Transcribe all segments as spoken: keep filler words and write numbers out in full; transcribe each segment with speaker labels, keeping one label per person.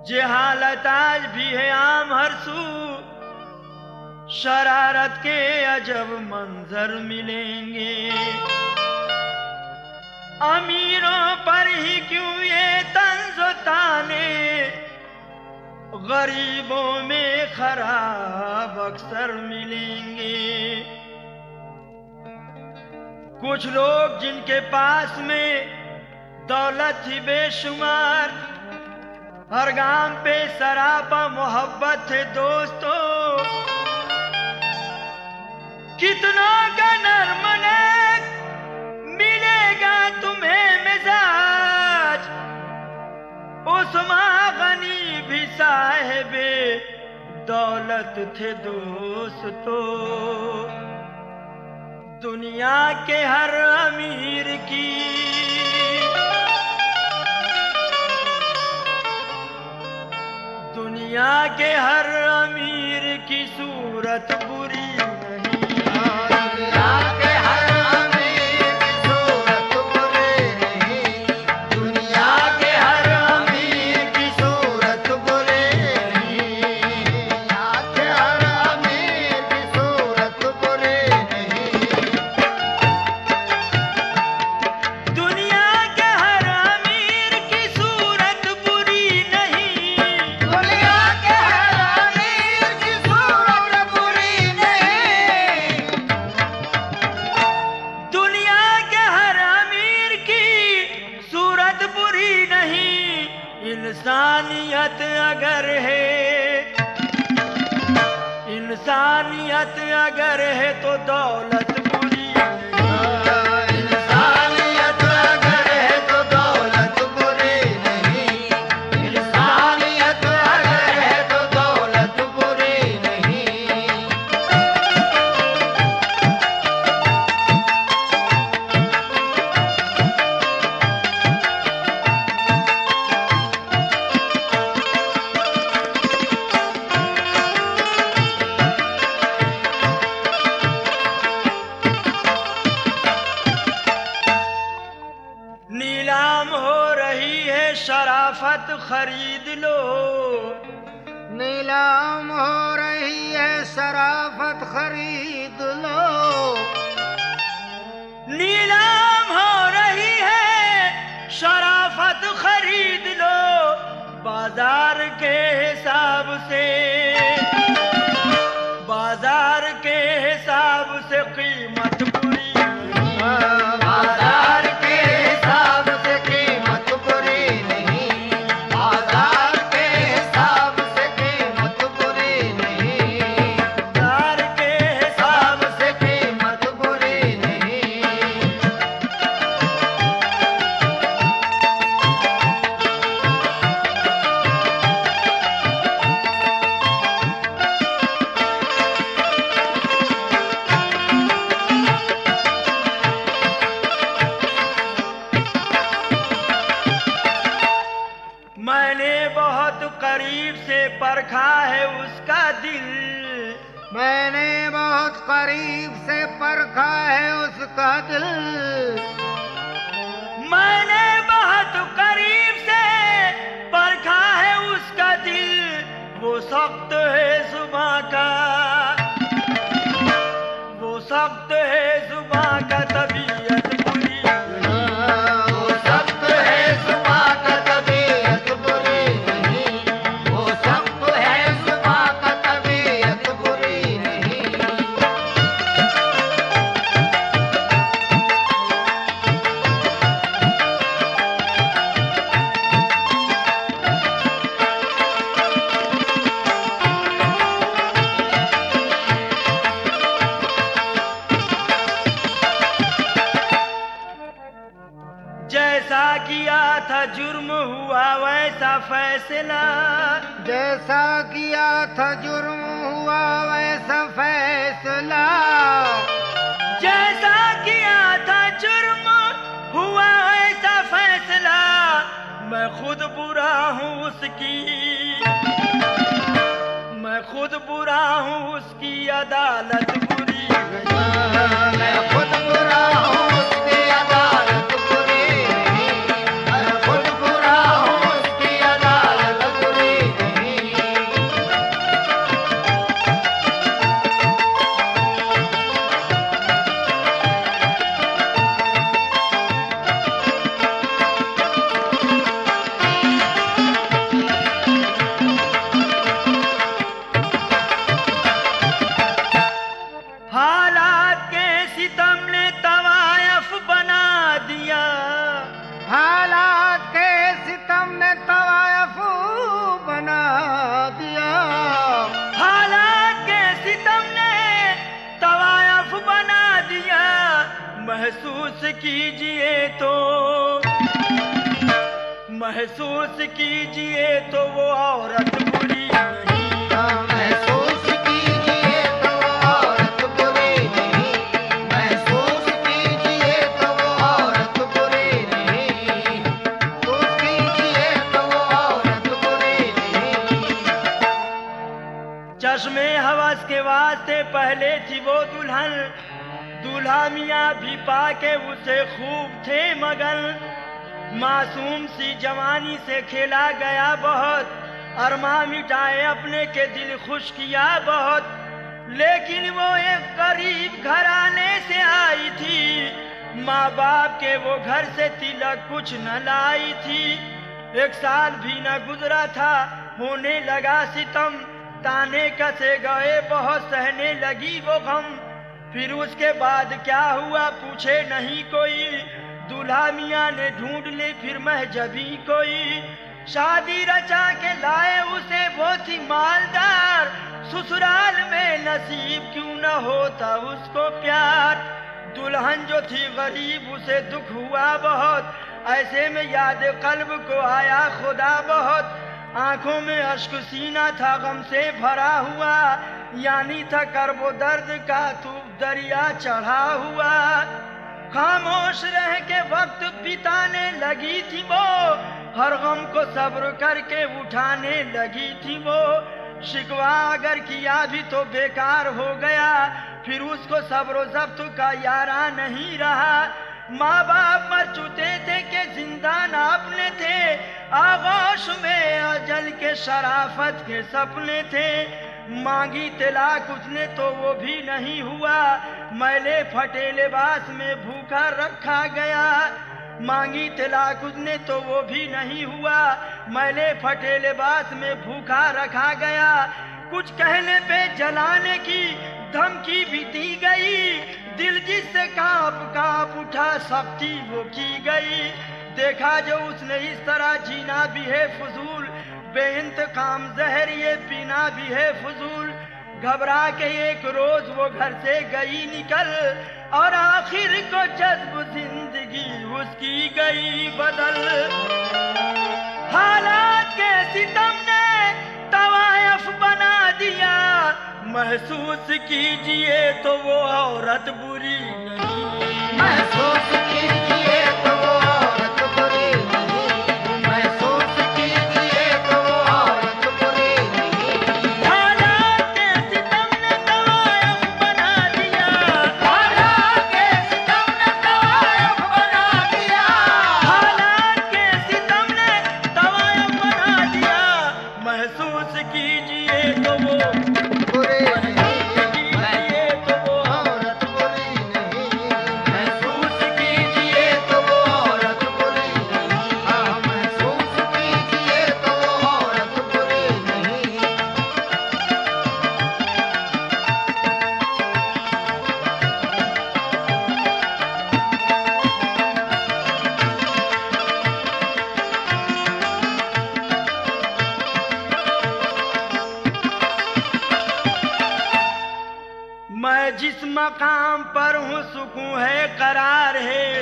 Speaker 1: जहालत आज भी है आम हर सू, शरारत के अजब मंजर मिलेंगे। अमीरों पर ही क्यों ये तंज़ो ताने, गरीबों में खराब अक्सर मिलेंगे। कुछ लोग जिनके पास में दौलत ही बेशुमार, हर गाम पे सरापा मोहब्बत है दोस्तों। कितनों का नर्म नेक मिलेगा तुम्हें मिजाज, उस्मान गनी भी साहिबे दौलत थे दोस्तों। दुनिया के हर अमीर की दुनिया के हर अमीर की सूरत बुरी नहीं। दुनिया के हर अमीर की सूरत बुरी नहीं। दुनिया के हर अमीर की सूरत बुरी नहीं। दुनिया के हर अमीर की सूरत बुरी नहीं। दुनिया के हर अमीर की सूरत बुरी नहीं। इंसानियत अगर है इंसानियत अगर है तो दौलत बुरी नहीं। इंसानियत अगर है तो दौलत बुरी नहीं। इंसानियत अगर है तो दौलत बुरी नहीं। शराफत खरीद लो। नीलाम हो रही है शराफत खरीद लो। नीलाम हो रही है शराफत खरीद लो। बाजार के हिसाब से बाजार के हिसाब से कीमत बुरी नहीं। बाजार के हिसाब से कीमत बुरी नहीं। बाजार के हिसाब से कीमत बुरी नहीं। बाजार के हिसाब से कीमत बुरी नहीं। मैंने बहुत करीब से परखा है उसका दिल। मैंने बहुत करीब से परखा है उसका दिल। मैंने बहुत करीब से परखा है उसका दिल। वो सख्त है सुबह का वो सख्त है सुबह का तबीयत बुरी नहीं। वो सख्त है सुबह का तबीयत बुरी नहीं। वो सख्त है सुबह का तबीयत बुरी नहीं। जैसा किया था जुर्म हुआ वैसा फैसला। जैसा किया था जुर्म हुआ वैसा फैसला। जैसा किया था जुर्म हुआ वैसा फैसला। मैं खुद बुरा हूँ उसकी मैं खुद बुरा हूँ उसकी अदालत बुरी नहीं। मैं खुद बुरा हूँ उसकी अदालत बुरी नहीं। मैं खुद बुरा हूँ उसकी अदालत बुरी कीजिए तो महसूस कीजिए तो वो औरत बुरी नहीं।
Speaker 2: महसूस कीजिए तो वो औरत बुरी नहीं, महसूस कीजिए तो वो औरत बुरी नहीं, महसूस कीजिए तो वो औरत बुरी नहीं।
Speaker 1: चश्मे हवस के वास्ते पहले थी वो दुल्हन, दूल्हा मियाँ भी पाके उसे खूब थे मगन। मासूम सी जवानी से खेला गया बहुत, अरमा मिटाए अपने के दिल खुश किया बहुत। लेकिन वो एक गरीब घराने से आई थी, माँ बाप के वो घर से तिलक कुछ न लाई थी। एक साल भी न गुजरा था होने लगा सितम, ताने कसे गए बहुत सहने लगी वो गम। फिर उसके बाद क्या हुआ पूछे नहीं कोई, दूल्हा मियाँ ने ढूंढ ली फिर महजबी कोई। शादी रचा के लाए उसे वो थी मालदार, ससुराल में नसीब क्यों न होता उसको प्यार। दुल्हन जो थी गरीब उसे दुख हुआ बहुत, ऐसे में याद कल्ब को आया खुदा बहुत। आंखों में अश्क सीना था गम से भरा हुआ, यानी था कर्बो दर्द का तूफ दरिया चढ़ा हुआ। खामोश रह के वक्त बिताने लगी थी वो, हर गम को सब्र करके उठाने लगी थी वो। शिकवा अगर किया भी तो बेकार हो गया, फिर उसको सब्र जब्त का यारा नहीं रहा। माँ बाप मर चुके थे के जिंदा ना अपने थे, आगोश में अजल के शराफत के सपने थे। मांगी तलाक उसने तो वो भी नहीं हुआ, मैले फटे लिबास में भूखा रखा गया। मांगी तलाक उसने तो वो भी नहीं हुआ, मैले फटे लिबास में भूखा रखा गया। कुछ कहने पे जलाने की धमकी भी दी गई, दिल जिससे कांप कांप उठा सख्ती वो की गई। देखा जो उसने इस तरह जीना भी है फजूल, बेइंतकाम जहर ये पीना भी है फजूल। घबरा के एक रोज वो घर से गई निकल, और आखिर को जज्ब जिंदगी उसकी गई बदल। हालात के सितम ने तवायफ बना दिया, महसूस कीजिए तो वो औरत बुरी नहीं।
Speaker 2: महसूस कीजिए तो वो औरत बुरी नहीं, महसूस कीजिए तो वो औरत बुरी नहीं।
Speaker 1: हालात के सितम ने तवायफ बना दिया,
Speaker 2: हालात के सितम ने तवायफ बना दिया,
Speaker 1: हालात के सितम ने तवायफ बना दिया। महसूस कीजिए तो वो
Speaker 2: बुरी नहीं,
Speaker 1: कीजिए तो वो
Speaker 2: औरत बुरी नहीं, महसूस कीजिए तो वो औरत बुरी नहीं। हाँ, महसूस कीजिए तो वो औरत बुरी नहीं।
Speaker 1: मैं जिस मकाम पर हूँ सुकून है करार है,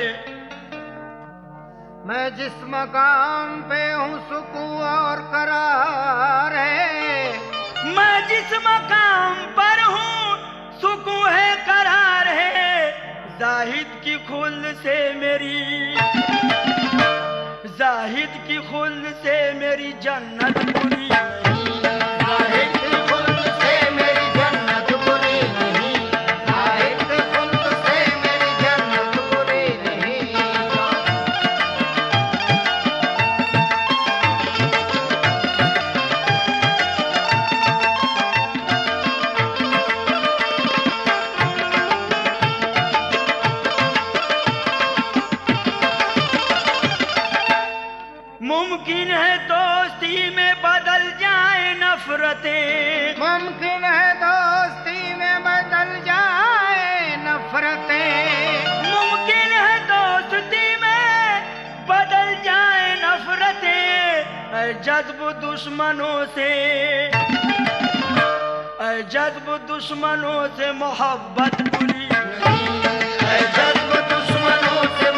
Speaker 2: मैं जिस मकाम पे हूँ सुकून और करार है।
Speaker 1: मैं जिस मकाम पर हूँ सुकून है करार है। जाहिद की खुल्द से मेरी जाहिद की खुल्द से मेरी जन्नत बुरी नहीं।
Speaker 2: जाहिद की खुल्द से मेरी जन्नत बुरी नहीं, जाहिद की खुल्द से मेरी जन्नत बुरी नहीं।
Speaker 1: मुमकिन है दोस्ती में बदल जाए नफरतें,
Speaker 2: मुमकिन है दोस्ती में बदल जाए नफरतें,
Speaker 1: मुमकिन है दोस्ती में बदल जाए नफरतें। ऐ जज्ब दुश्मनों से ऐ जज्ब दुश्मनों से मोहब्बत बुरी नहीं।
Speaker 2: ऐ जज्ब दुश्मनों से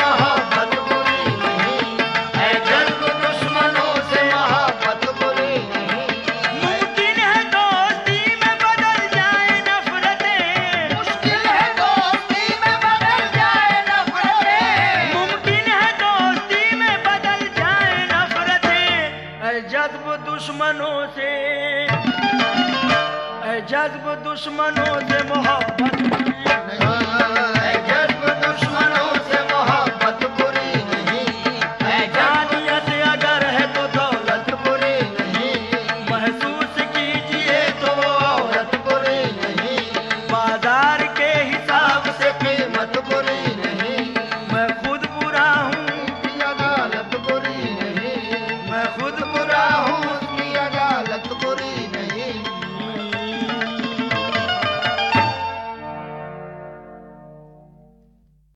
Speaker 1: दुश्मनों से, ऐ जज्ब दुश्मनों से मोहब्बत बुरी
Speaker 2: ऐ जज्ब दुश्मनों से मोहब्बत बुरी नहीं, ऐ
Speaker 1: जानियत अगर है तो दौलत
Speaker 2: बुरी नहीं,
Speaker 1: महसूस कीजिए तो वो औरत
Speaker 2: औरत बुरी नहीं,
Speaker 1: बाजार के हिसाब
Speaker 2: से कीमत बुरी नहीं,
Speaker 1: मैं खुद बुरा हूँ,
Speaker 2: की अदालत बुरी नहीं,
Speaker 1: मैं खुद